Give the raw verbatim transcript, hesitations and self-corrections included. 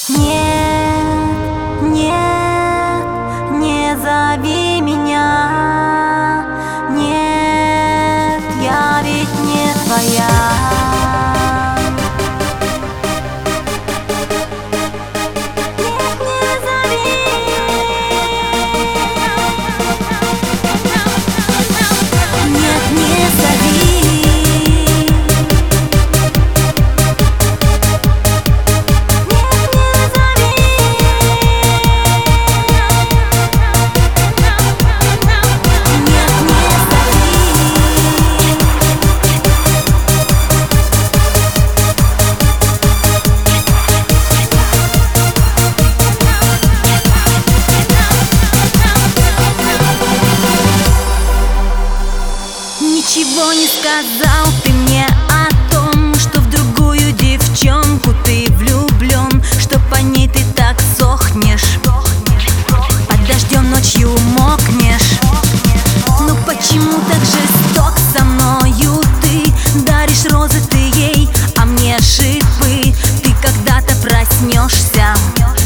Нет, нет, не зови меня. Нет, я ведь не твоя. Ничего не сказал ты мне о том, что в другую девчонку ты влюблен, что по ней ты так сохнешь, под дождем ночью мокнешь. Ну почему так жесток со мною ты? Даришь розы ты ей, а мне шипы. Ты когда-то проснешься